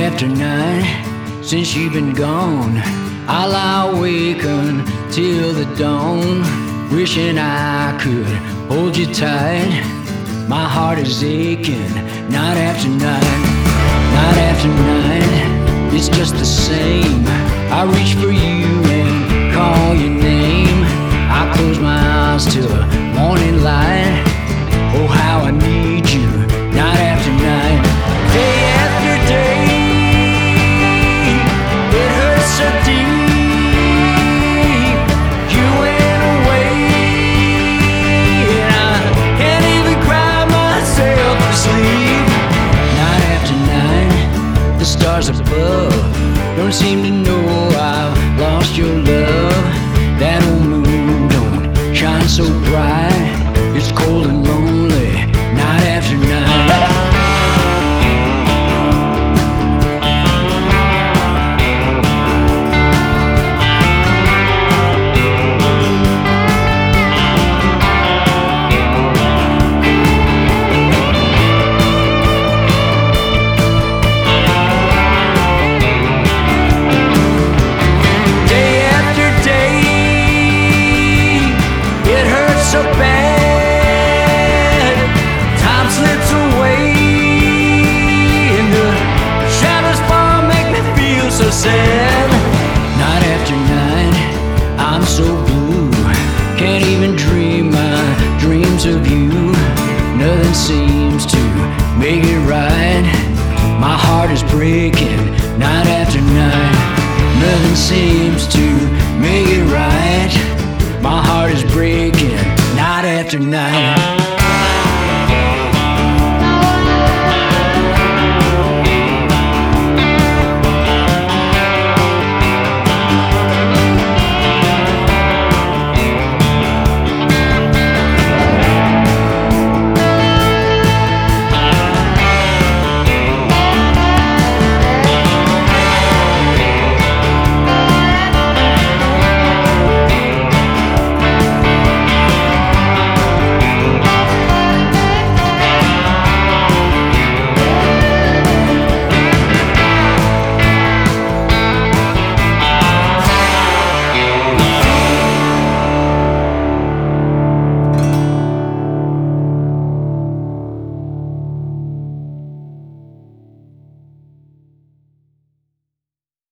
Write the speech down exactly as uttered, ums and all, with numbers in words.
after night since you've been gone, I lie awake until the dawn, wishing I could hold you tight. My heart is aching night after night, night after night. It's just the same. I reach for you and call your name. I close my eyes till the morning light. Oh, how I need you night after night, day after day. It hurts so deep. You went away, and I can't even cry myself to sleep. Night after night, the stars above don't seem to know I've lost your love. That old moon don't shine so bright. It's cold and lonely night after night. So bad, time slips away, and the shadows fall, make me feel so sad. Night after night, I'm so blue, can't even dream my dreams of you. Nothing seems to make it right. My heart is breaking night after night. Nothing seems to make it right. My heart is breaking night after night.